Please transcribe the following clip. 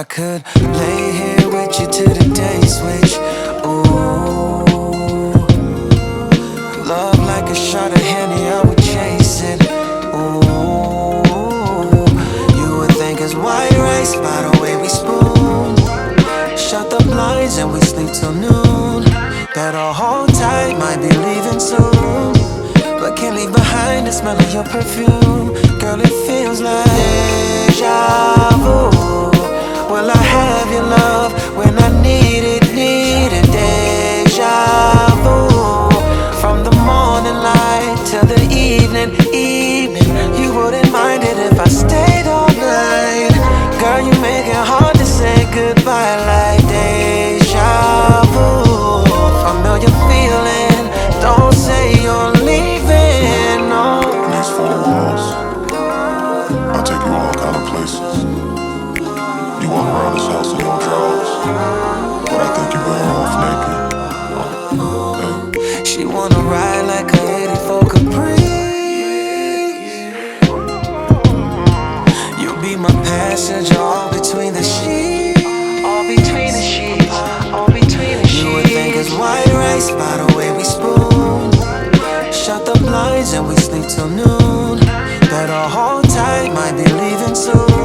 I could lay here with you till the day switch. Ooh, love like a shot of Henny, I would chase it. Ooh, you would think it's white rice by the way we spoon. Shut the blinds and we sleep till noon. Better hold tight, might be leaving soon, but can't leave behind the smell of your perfume. Girl, it feels like deja vu. Will I have your love when I need it, need it? Deja vu. From the morning light till the evening, you wouldn't mind it if I stayed all night. Girl, you make it hard to say goodbye like deja vu. Familiar feeling, don't say you're leaving, no. Next 4 walls, I'll take you all kind of places. You walk around this house in your drawers, but I think you're better off naked. Hey. She wanna ride like a 84 Caprice. You'll be my passenger all between the sheets. All between the sheets, all between the sheets. You would think it's white rice by the way we spoon. Shut the blinds and we sleep till noon. Better hold tight, might be leaving soon.